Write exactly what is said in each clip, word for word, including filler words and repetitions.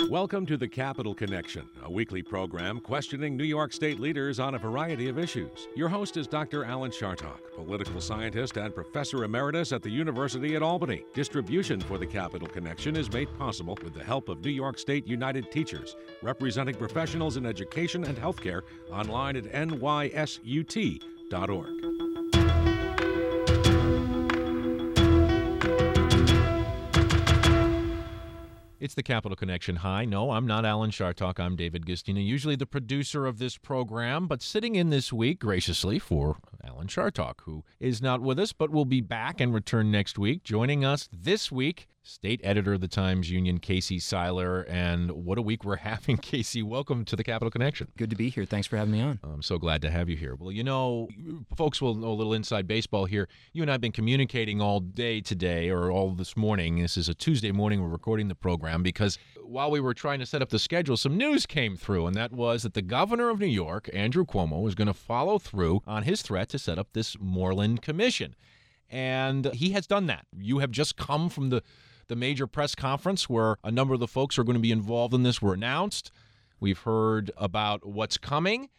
Welcome to the Capital Connection, a weekly program questioning New York State leaders on a variety of issues. Your host is Doctor Alan Chartock, political scientist and professor emeritus at the University at Albany. Distribution for the Capital Connection is made possible with the help of New York State United Teachers, representing professionals in education and healthcare, online at N Y S U T dot org. It's the Capital Connection. Hi, no, I'm not Alan Chartock. I'm David Gistina, usually the producer of this program, but sitting in this week graciously for Alan Chartock, who is not with us, but will be back and return next week. Joining us this week, state editor of the Times-Union, Casey Seiler, and what a week we're having. Casey, welcome to the Capital Connection. Good to be here. Thanks for having me on. I'm so glad to have you here. Well, you know, folks will know a little inside baseball here. You and I have been communicating all day today, or all this morning. This is a Tuesday morning. We're recording the program because while we were trying to set up the schedule, some news came through, and that was that the governor of New York, Andrew Cuomo, is going to follow through on his threat to set up this Moreland Commission. And he has done that. You have just come from the The major press conference where a number of the folks who are going to be involved in this were announced. We've heard about what's coming.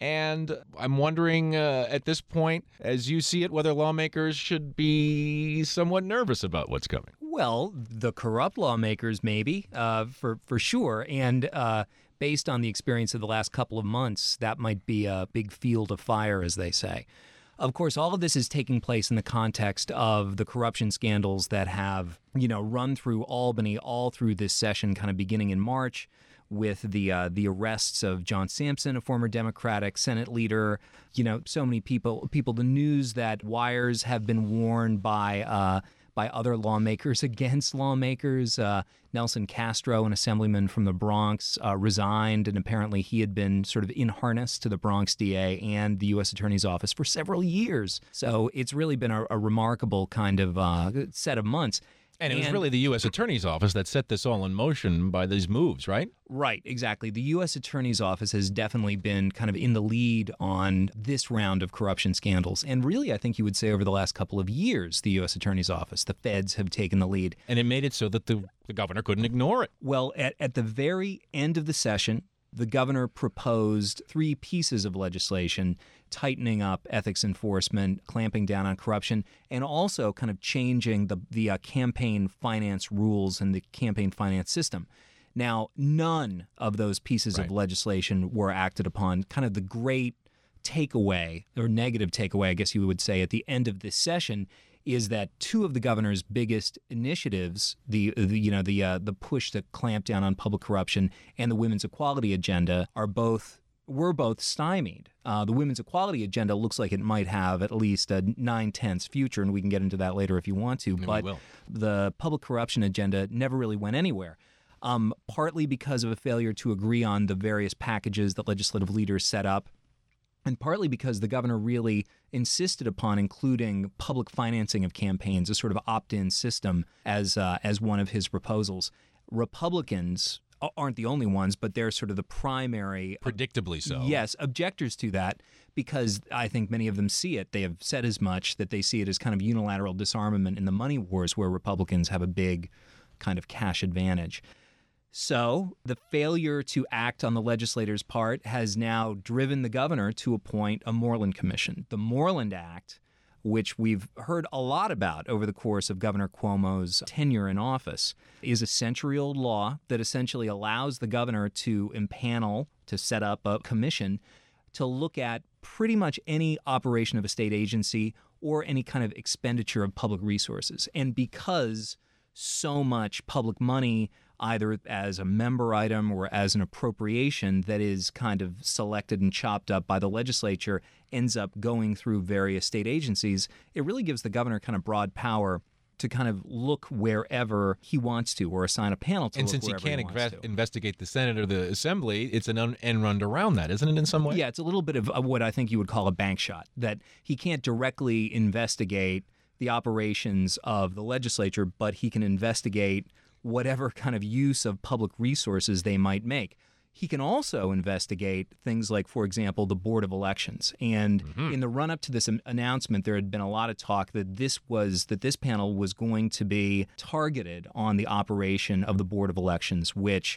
And I'm wondering uh, at this point, as you see it, whether lawmakers should be somewhat nervous about what's coming. Well, the corrupt lawmakers, maybe, uh, for, for sure. And uh, based on the experience of the last couple of months, that might be a big field of fire, as they say. Of course, all of this is taking place in the context of the corruption scandals that have, you know, run through Albany all through this session, kind of beginning in March, with the uh, the arrests of John Sampson, a former Democratic Senate leader. You know, so many people. People. The news that wires have been worn by uh, by other lawmakers against lawmakers. Uh, Nelson Castro, an assemblyman from the Bronx, uh, resigned, and apparently he had been sort of in harness to the Bronx D A and the U S Attorney's Office for several years. So it's really been a, a remarkable kind of uh, set of months. And it was really the U S Attorney's Office that set this all in motion by these moves, right? Right, exactly. The U S Attorney's Office has definitely been kind of in the lead on this round of corruption scandals. And really, I think you would say over the last couple of years, the U S Attorney's Office, the feds have taken the lead. And it made it so that the, the governor couldn't ignore it. Well, at, at the very end of the session, the governor proposed three pieces of legislation tightening up ethics enforcement, clamping down on corruption, and also kind of changing the, the uh, campaign finance rules and the campaign finance system. Now, none of those pieces right. of legislation were acted upon. Kind of the great takeaway, or negative takeaway, I guess you would say, at the end of this session is that two of the governor's biggest initiatives, the, the you know the uh, the push to clamp down on public corruption and the women's equality agenda, are both were both stymied. Uh, the women's equality agenda looks like it might have at least a nine-tenths future, and we can get into that later if you want to. And but we will. The public corruption agenda never really went anywhere. Um, partly because of a failure to agree on the various packages that legislative leaders set up, and partly because the governor really insisted upon including public financing of campaigns, a sort of opt-in system, as uh, as one of his proposals. Republicans aren't the only ones, but they're sort of the primary... Predictably so. Yes, objectors to that, because I think many of them see it. They have said as much, that they see it as kind of unilateral disarmament in the money wars where Republicans have a big kind of cash advantage. So the failure to act on the legislators' part has now driven the governor to appoint a Moreland Commission. The Moreland Act, which we've heard a lot about over the course of Governor Cuomo's tenure in office, is a century-old law that essentially allows the governor to impanel, to set up a commission to look at pretty much any operation of a state agency or any kind of expenditure of public resources. And because so much public money, either as a member item or as an appropriation that is kind of selected and chopped up by the legislature, ends up going through various state agencies, it really gives the governor kind of broad power to kind of look wherever he wants to, or assign a panel to and look since he wherever can't he wants inve- to. investigate the Senate or the Assembly, it's an un- end run around that, isn't it, in some way? Yeah, it's a little bit of what I think you would call a bank shot, that he can't directly investigate the operations of the legislature, but he can investigate whatever kind of use of public resources they might make. He can also investigate things like, for example, the Board of Elections. And mm-hmm. in the run-up to this announcement, there had been a lot of talk that this was that this panel was going to be targeted on the operation of the Board of Elections, which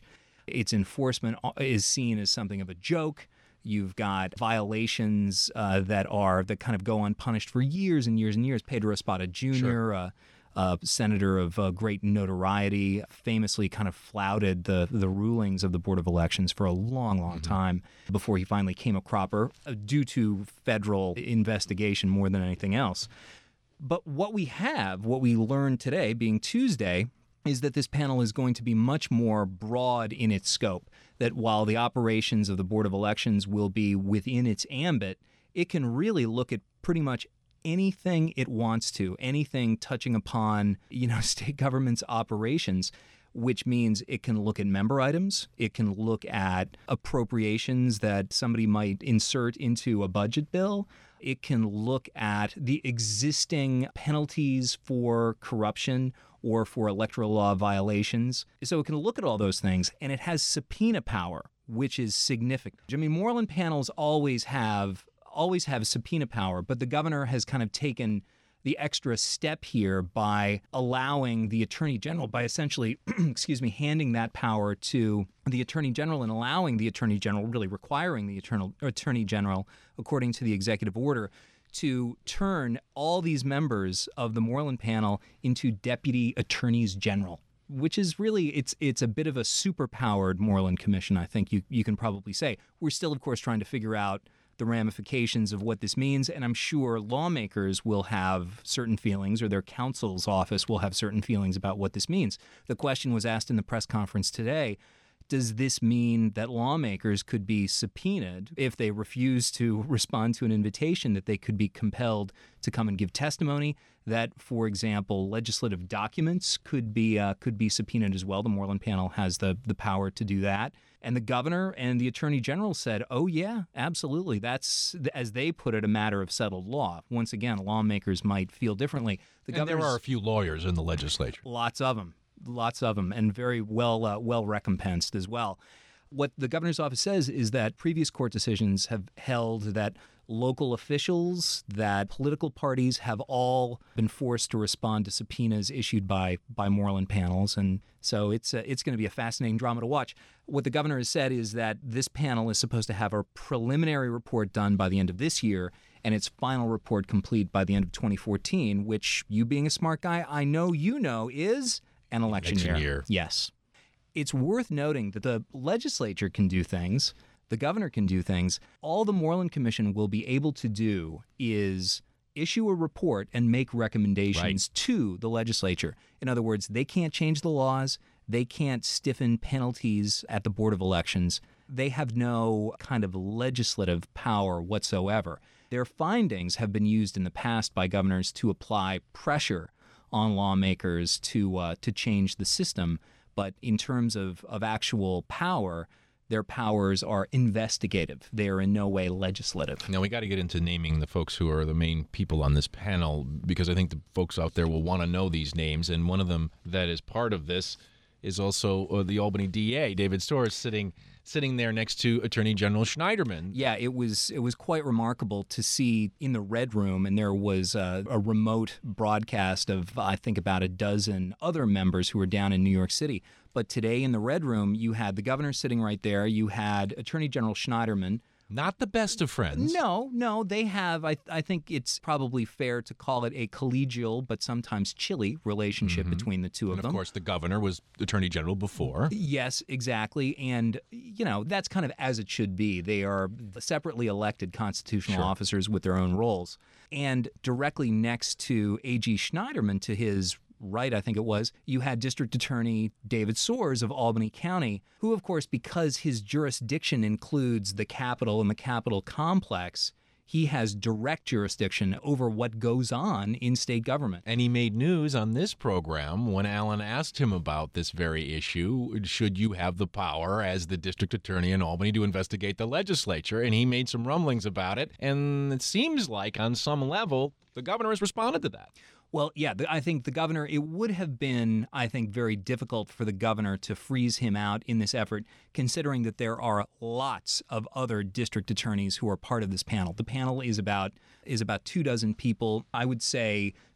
Its enforcement is seen as something of a joke. You've got violations uh, that are that kind of go unpunished for years and years and years. Pedro Espada Junior, Sure. uh, a senator of uh, great notoriety, famously kind of flouted the the rulings of the Board of Elections for a long, long Mm-hmm. time before he finally came a cropper uh, due to federal investigation more than anything else. But what we have, what we learned today, being Tuesday, is that this panel is going to be much more broad in its scope. That while the operations of the Board of Elections will be within its ambit, it can really look at pretty much anything it wants to, anything touching upon, you know, state government's operations, which means it can look at member items, it can look at appropriations that somebody might insert into a budget bill. It can look at the existing penalties for corruption or for electoral law violations. So it can look at all those things, and it has subpoena power, which is significant. I mean, Moreland panels always have always have subpoena power, but the governor has kind of taken the extra step here by allowing the attorney general, by essentially, excuse me, handing that power to the attorney general and allowing the attorney general, really requiring the eternal, attorney general, according to the executive order, to turn all these members of the Moreland panel into deputy attorneys general, which is really, it's it's a bit of a superpowered Moreland Commission, I think you, you can probably say. We're still, of course, trying to figure out the ramifications of what this means, and I'm sure lawmakers will have certain feelings, or their counsel's office will have certain feelings about what this means. The question was asked in the press conference today, does this mean that lawmakers could be subpoenaed if they refuse to respond to an invitation, that they could be compelled to come and give testimony, that, for example, legislative documents could be uh, could be subpoenaed as well? The Moreland panel has the, the power to do that. And the governor and the attorney general said, oh, yeah, absolutely. That's, as they put it, a matter of settled law. Once again, lawmakers might feel differently. The And there are a few lawyers in the legislature. Lots of them. Lots of them, and very well uh, well recompensed as well. What the governor's office says is that previous court decisions have held that local officials, that political parties have all been forced to respond to subpoenas issued by by Moreland panels, and so it's uh, it's going to be a fascinating drama to watch. What the governor has said is that this panel is supposed to have a preliminary report done by the end of this year, and its final report complete by the end of twenty fourteen, which, you being a smart guy, I know you know is an election, Election year. year. Yes. It's worth noting that the legislature can do things, the governor can do things. All the Moreland Commission will be able to do is issue a report and make recommendations Right. to the legislature. In other words, they can't change the laws. They can't stiffen penalties at the Board of Elections. They have no kind of legislative power whatsoever. Their findings have been used in the past by governors to apply pressure on lawmakers to uh, to change the system. But in terms of, of actual power, their powers are investigative. They are in no way legislative. Now, we got to get into naming the folks who are the main people on this panel, because I think the folks out there will want to know these names. And one of them that is part of this is also uh, the Albany D A, David Storrs, sitting sitting there next to Attorney General Schneiderman. Yeah, it was it was quite remarkable to see in the Red Room, and there was a, a remote broadcast of, I think, about a dozen other members who were down in New York City. But today in the Red Room, you had the governor sitting right there. You had Attorney General Schneiderman. Not the best of friends. No, no, they have, I, I think it's probably fair to call it a collegial but sometimes chilly relationship Mhm. between the two of And them. of course, the governor was Attorney General before. Yes, exactly. And, you know, that's kind of as it should be. They are separately elected constitutional Sure. officers with their own roles. And directly next to A G Schneiderman, to his right, I think it was, you had District Attorney David Storrs of Albany County, who, of course, because his jurisdiction includes the Capitol and the Capitol complex, he has direct jurisdiction over what goes on in state government. And he made news on this program when Alan asked him about this very issue. Should you have the power as the district attorney in Albany to investigate the legislature? And he made some rumblings about it. And it seems like on some level, the governor has responded to that. Well, yeah, the, I think the governor, it would have been, I think, very difficult for the governor to freeze him out in this effort, considering that there are lots of other district attorneys who are part of this panel. The panel is about is about two dozen people. I would say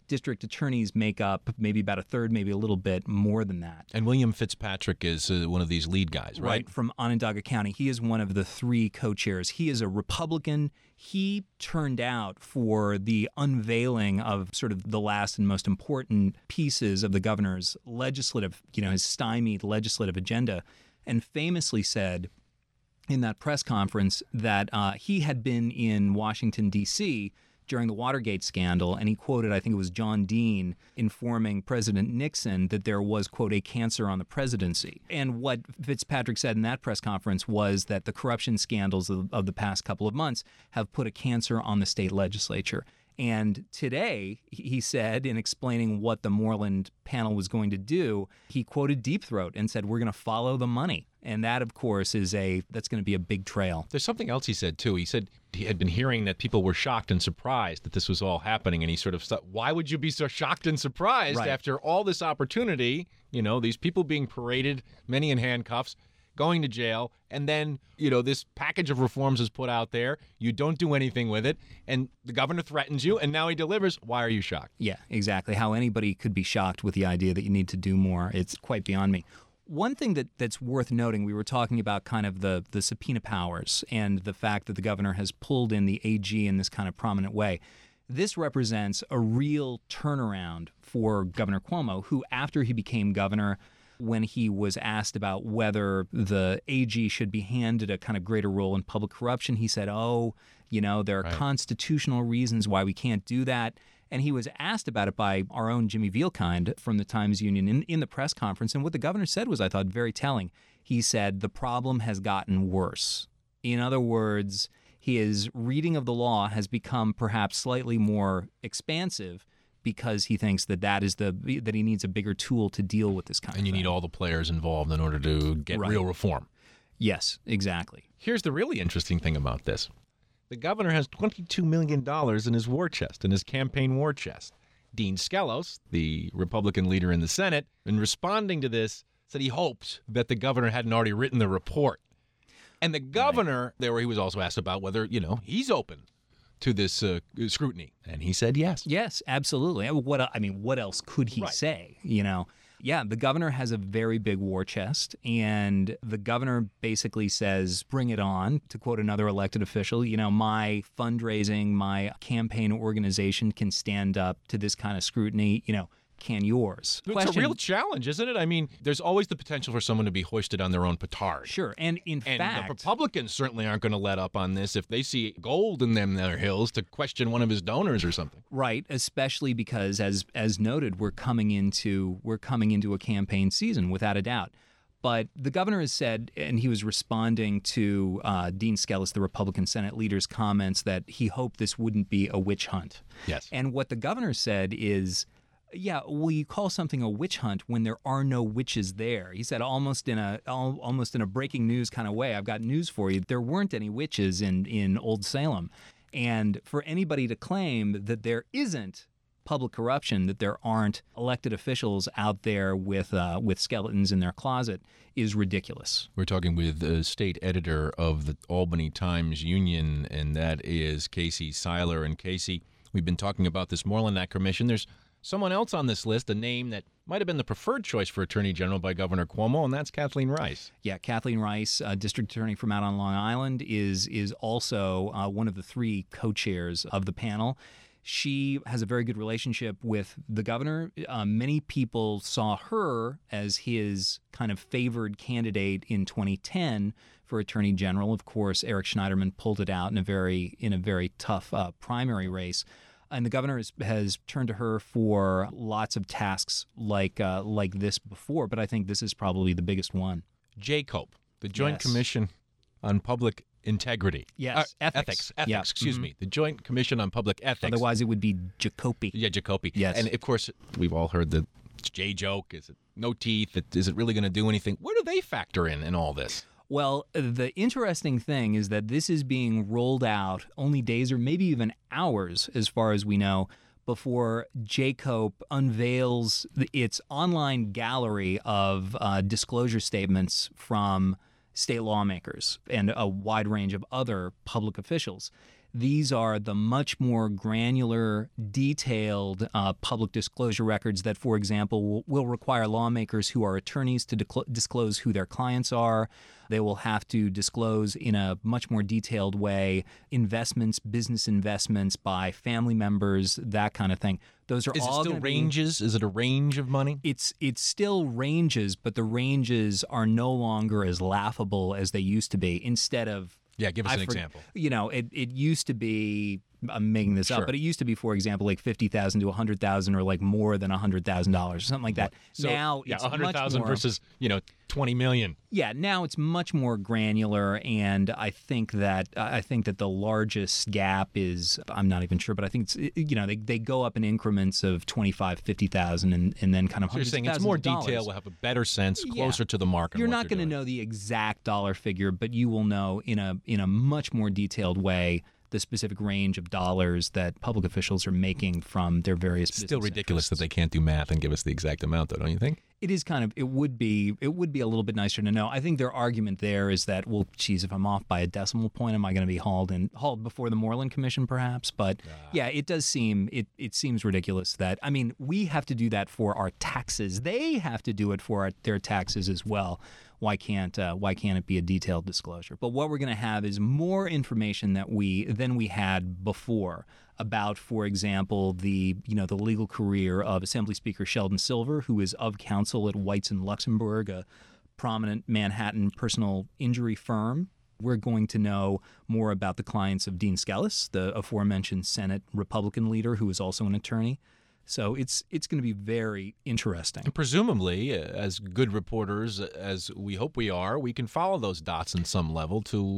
district attorneys make up maybe about a third, maybe a little bit more than that. And William Fitzpatrick is uh, one of these lead guys, right? Right, from Onondaga County. He is one of the three co-chairs. He is a Republican. He turned out for the unveiling of sort of the last and most important pieces of the governor's legislative, you know, his stymied legislative agenda, and famously said in that press conference that uh, he had been in Washington, D C during the Watergate scandal, and he quoted, I think it was John Dean, informing President Nixon that there was, quote, a cancer on the presidency. And what Fitzpatrick said in that press conference was that the corruption scandals of, of the past couple of months have put a cancer on the state legislature. And today, he said, in explaining what the Moreland panel was going to do, he quoted Deep Throat and said, we're going to follow the money. And that, of course, is a that's going to be a big trail. There's something else he said, too. He said he had been hearing that people were shocked and surprised that this was all happening. And he sort of thought, why would you be so shocked and surprised right. after all this opportunity, you know, these people being paraded, many in handcuffs, going to jail, and then, you know, this package of reforms is put out there. You don't do anything with it, and the governor threatens you, and now he delivers. Why are you shocked? Yeah, exactly. How anybody could be shocked with the idea that you need to do more, it's quite beyond me. One thing that, that's worth noting, we were talking about kind of the, the subpoena powers and the fact that the governor has pulled in the A G in this kind of prominent way. This represents a real turnaround for Governor Cuomo, who, after he became governor, when he was asked about whether the A G should be handed a kind of greater role in public corruption, he said, oh, you know, there are right. constitutional reasons why we can't do that. And he was asked about it by our own Jimmy Vielkind from the Times-Union in, in the press conference. And what the governor said was, I thought, very telling. He said, the problem has gotten worse. In other words, his reading of the law has become perhaps slightly more expansive because he thinks that that is the that he needs a bigger tool to deal with this kind and of thing. And you need all the players involved in order to get right. real reform. Yes, exactly. Here's the really interesting thing about this. The governor has twenty-two million dollars in his war chest, in his campaign war chest. Dean Skelos, the Republican leader in the Senate, in responding to this, said he hoped that the governor hadn't already written the report. And the governor, right. there where he was also asked about whether, you know, he's open to this uh, scrutiny. And he said yes. Yes, absolutely. What I mean, what else could he right. say, you know? Yeah, the governor has a very big war chest, and the governor basically says, bring it on, to quote another elected official. You know, my fundraising, my campaign organization can stand up to this kind of scrutiny. You know, can yours? It's Question, a real challenge, isn't it? I mean, there's always the potential for someone to be hoisted on their own petard. Sure, and in and fact... the Republicans certainly aren't going to let up on this if they see gold in them their hills to question one of his donors or something. Right, especially because, as as noted, we're coming into we're coming into a campaign season, without a doubt. But the governor has said, and he was responding to uh, Dean Skelos, the Republican Senate leader's comments, that he hoped this wouldn't be a witch hunt. Yes. And what the governor said is, yeah, well, you call something a witch hunt when there are no witches there. He said almost in a al- almost in a breaking news kind of way, I've got news for you. There weren't any witches in, in Old Salem. And for anybody to claim that there isn't public corruption, that there aren't elected officials out there with uh, with skeletons in their closet is ridiculous. We're talking with the state editor of the Albany Times-Union, and that is Casey Seiler. And Casey, we've been talking about this Moreland Act commission. There's someone else on this list, a name that might have been the preferred choice for Attorney General by Governor Cuomo, and that's Kathleen Rice. Yeah, Kathleen Rice, uh, District Attorney from out on Long Island, is is also uh, one of the three co-chairs of the panel. She has a very good relationship with the governor. Uh, many people saw her as his kind of favored candidate in twenty ten for Attorney General. Of course, Eric Schneiderman pulled it out in a very in a very tough uh, primary race. And the governor has, has turned to her for lots of tasks like uh, like this before, but I think this is probably the biggest one. J COPE, the Joint Yes. Commission on Public Integrity. Yes, Uh, ethics. Ethics, ethics Yeah. excuse Mhm. me. The Joint Commission on Public Ethics. Otherwise, it would be Jacopi. Yeah, Jacopi. Yes. And, of course, we've all heard the J joke. Is it no teeth? Is it really going to do anything? Where do they factor in in all this? Well, the interesting thing is that this is being rolled out only days or maybe even hours, as far as we know, before J COPE unveils its online gallery of uh, disclosure statements from state lawmakers and a wide range of other public officials. These are the much more granular, detailed uh, public disclosure records that, for example, will, will require lawmakers who are attorneys to decl- disclose who their clients are. They will have to disclose in a much more detailed way investments, business investments by family members, that kind of thing. Those are Is all it still ranges? Be, Is it a range of money? It's it's still ranges, but the ranges are no longer as laughable as they used to be. Instead of Yeah, give us I an for, example. You know, it, it used to be, I'm making this Sure. up, but it used to be, for example, like fifty thousand dollars to one hundred thousand dollars or like more than one hundred thousand dollars or something like that. So, now yeah, it's one hundred thousand much more, versus, you know, twenty million dollars. Yeah, now it's much more granular, and I think that I think that the largest gap is, I'm not even sure, but I think it's, you know, they, they go up in increments of twenty-five, fifty thousand and, and then kind of So you're hundreds saying of it's thousands more of dollars. detail, we'll have a better sense, Yeah. closer to the market. You're on what not going to doing. know the exact dollar figure, but you will know in a in a much more detailed way the specific range of dollars that public officials are making from their various It's business still ridiculous interests. that they can't do math and give us the exact amount, though, don't you think? It is kind of, it would be, it would be a little bit nicer to know. I think their argument there is that, well, geez, if I'm off by a decimal point, am I going to be hauled in, hauled before the Moreland Commission, perhaps? But yeah, it does seem, it, it seems ridiculous that, I mean, we have to do that for our taxes. They have to do it for our, their taxes as well. Why can't uh, why can't it be a detailed disclosure? But what we're going to have is more information that we than we had before about, for example, the you know the legal career of Assembly Speaker Sheldon Silver, who is of counsel at Whites and Luxembourg, a prominent Manhattan personal injury firm. We're going to know more about the clients of Dean Skelos, the aforementioned Senate Republican leader, who is also an attorney. So it's it's going to be very interesting. And presumably, uh, as good reporters as we hope we are, we can follow those dots in some level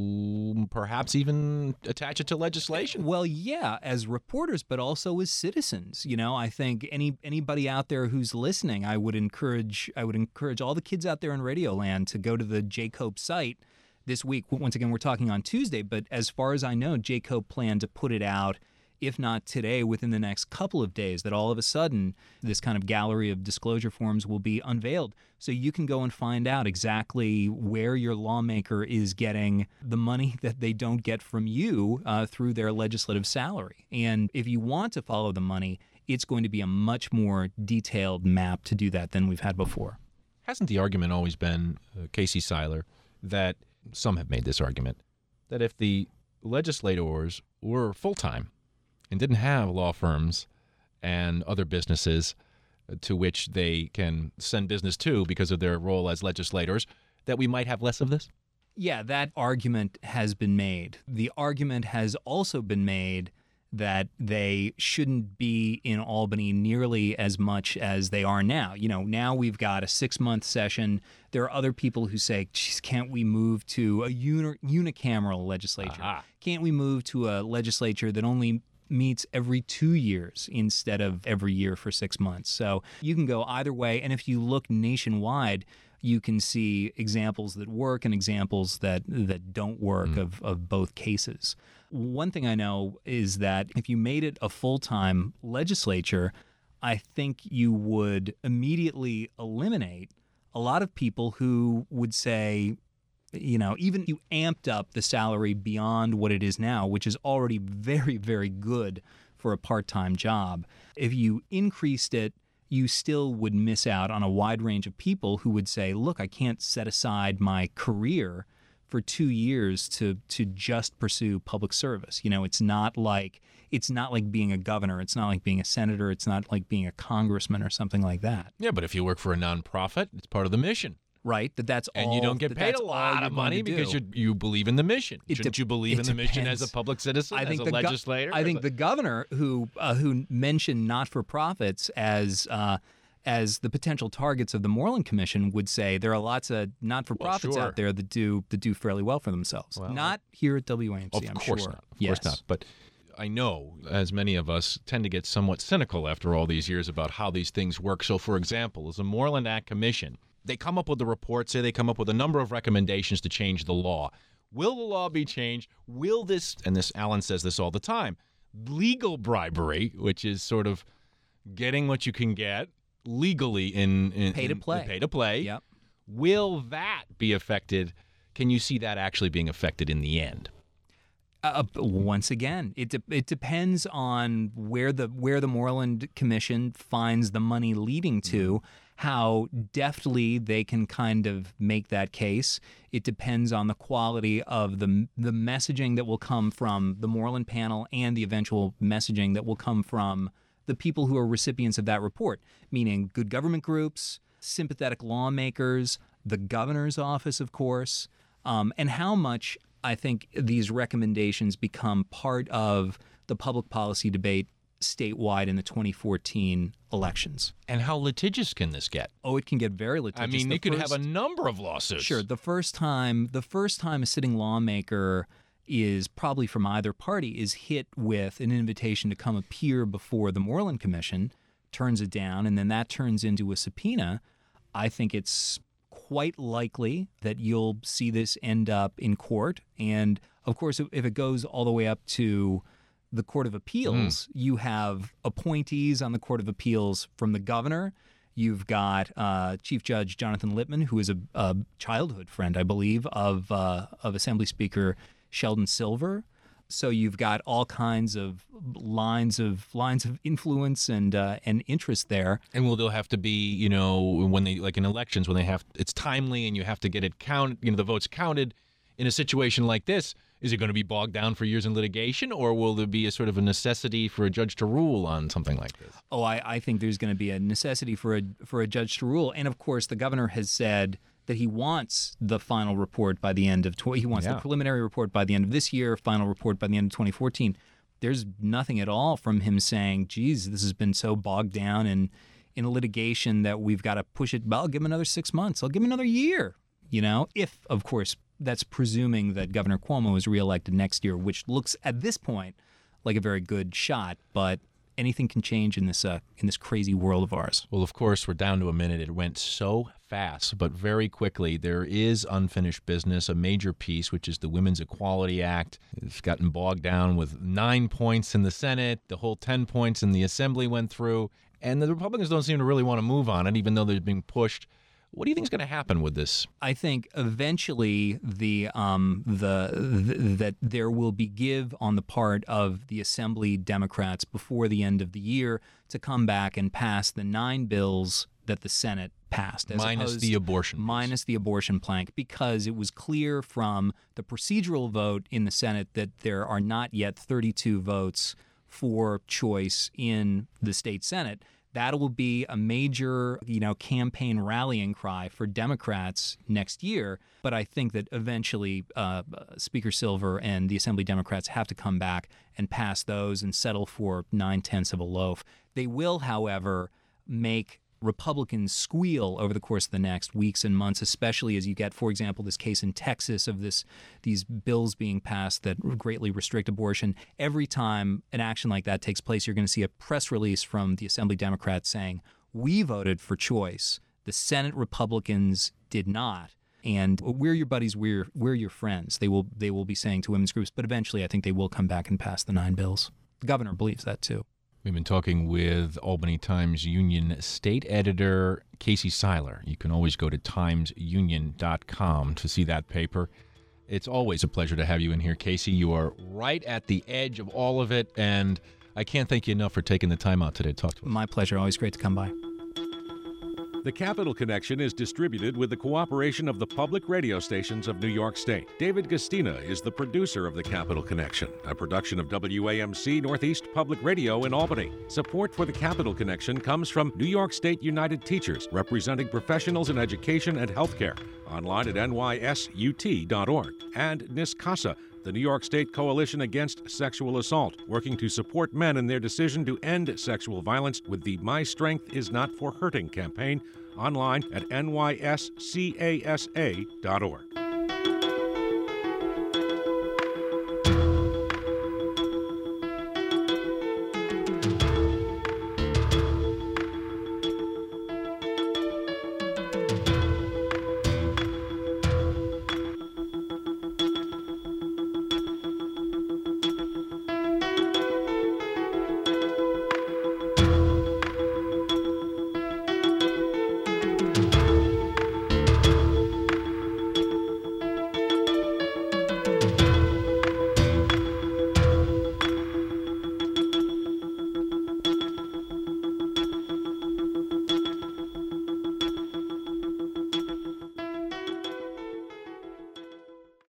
to perhaps even attach it to legislation. Well, yeah, as reporters, but also as citizens. You know, I think any anybody out there who's listening, I would encourage I would encourage all the kids out there in Radioland to go to the J COPE site this week. Once again, we're talking on Tuesday, but as far as I know, J COPE planned to put it out, if not today, within the next couple of days, that all of a sudden this kind of gallery of disclosure forms will be unveiled. So you can go and find out exactly where your lawmaker is getting the money that they don't get from you uh, through their legislative salary. And if you want to follow the money, it's going to be a much more detailed map to do that than we've had before. Hasn't the argument always been, uh, Casey Seiler, that some have made this argument, that if the legislators were full-time and didn't have law firms and other businesses to which they can send business to because of their role as legislators, that we might have less of this? Yeah, that argument has been made. The argument has also been made that they shouldn't be in Albany nearly as much as they are now. You know, now we've got a six-month session. There are other people who say, geez, can't we move to a uni- unicameral legislature? Aha. Can't we move to a legislature that only meets every two years instead of every year for six months? So you can go either way. And if you look nationwide, you can see examples that work and examples that that don't work mm. of, of both cases. One thing I know is that if you made it a full-time legislature, I think you would immediately eliminate a lot of people who would say, you know, even if you amped up the salary beyond what it is now, which is already very, very good for a part-time job, if you increased it, you still would miss out on a wide range of people who would say, look, I can't set aside my career for two years to to just pursue public service. You know, it's not like it's not like being a governor. It's not like being a senator. It's not like being a congressman or something like that. Yeah, but if you work for a nonprofit, it's part of the mission. Right, that that's and all, you don't get that paid that's a lot all of you're money going to because do. you you believe in the mission. It Shouldn't de- you believe it in the mission as a depends. public citizen, I think as a the go- legislator? I think As a- the governor who uh, who mentioned not-for-profits as uh, as the potential targets of the Moreland Commission would say there are lots of not-for-profits Well, sure. out there that do that do fairly well for themselves. Well, not here at W A M C, Of I'm course sure. not. Of yes. course not. But I know, as many of us tend to get somewhat cynical after all these years about how these things work. So, for example, as the Moreland Act Commission, they come up with the report, say they come up with a number of recommendations to change the law. Will the law be changed? Will this, and this Alan says this all the time, legal bribery, which is sort of getting what you can get legally in, in Pay to in- play. Pay to play. Yep. Will that be affected can you see that actually being affected in the end? Uh, once again, it de- it depends on where the where the Moreland Commission finds the money leading to, how deftly they can kind of make that case. It depends on the quality of the the messaging that will come from the Moreland panel and the eventual messaging that will come from the people who are recipients of that report, meaning good government groups, sympathetic lawmakers, the governor's office, of course, um, and how much I think these recommendations become part of the public policy debate statewide in the twenty fourteen elections. And how litigious can this get? Oh, it can get very litigious. I mean, The you could first- have a number of lawsuits. Sure. The first time, the first time a sitting lawmaker is probably from either party is hit with an invitation to come appear before the Moreland Commission, turns it down, and then that turns into a subpoena, I think it's quite likely that you'll see this end up in court. And of course, if it goes all the way up to the Court of Appeals, mm. you have appointees on the Court of Appeals from the governor. You've got uh, Chief Judge Jonathan Lippman, who is a, a childhood friend, I believe, of uh, of Assembly Speaker Sheldon Silver. So you've got all kinds of lines of lines of influence and uh, and interest there. And will there have to be, you know, when they like in elections when they have it's timely and you have to get it count, you know, the votes counted. In a situation like this, is it going to be bogged down for years in litigation, or will there be a sort of a necessity for a judge to rule on something like this? Oh, I, I think there's going to be a necessity for a for a judge to rule, and of course, the governor has said that he wants the final report by the end of tw- he wants yeah. the preliminary report by the end of this year, final report by the end of twenty fourteen. There's nothing at all from him saying, geez, this has been so bogged down in, in litigation that we've got to push it. I'll give him another six months. I'll give him another year, you know, if, of course, that's presuming that Governor Cuomo is reelected next year, which looks at this point like a very good shot. But anything can change in this uh, in this crazy world of ours. Well, of course, we're down to a minute. It went so fast, but very quickly. There is unfinished business, a major piece, which is the Women's Equality Act. It's gotten bogged down with nine points in the Senate. The whole ten points in the Assembly went through. And the Republicans don't seem to really want to move on it, even though they're being pushed. What do you think is going to happen with this? I think eventually the um, the, the that there will be give on the part of the Assembly Democrats before the end of the year to come back and pass the nine bills that the Senate passed, as minus opposed, the abortion, minus the abortion plank, because it was clear from the procedural vote in the Senate that there are not yet thirty-two votes for choice in the state Senate. That will be a major, you know, campaign rallying cry for Democrats next year. But I think that eventually uh, Speaker Silver and the Assembly Democrats have to come back and pass those and settle for nine-tenths of a loaf. They will, however, make Republicans squeal over the course of the next weeks and months, especially as you get, for example, this case in Texas of this these bills being passed that greatly restrict abortion. Every time an action like that takes place, you're going to see a press release from the Assembly Democrats saying, we voted for choice. The Senate Republicans did not. And we're your buddies, we're we're your friends. They will they will be saying to women's groups, but eventually I think they will come back and pass the nine bills. The governor believes that too. We've been talking with Albany Times Union State Editor Casey Seiler. You can always go to times union dot com to see that paper. It's always a pleasure to have you in here, Casey. You are right at the edge of all of it, and I can't thank you enough for taking the time out today to talk to us. My pleasure. Always great to come by. The Capital Connection is distributed with the cooperation of the public radio stations of New York State. David Gastina is the producer of The Capital Connection, a production of W A M C Northeast Public Radio in Albany. Support for The Capital Connection comes from New York State United Teachers, representing professionals in education and healthcare, online at N Y S U T dot org, and NISCASA, the New York State Coalition Against Sexual Assault, working to support men in their decision to end sexual violence with the My Strength Is Not for Hurting campaign, online at N Y S C A S A dot org.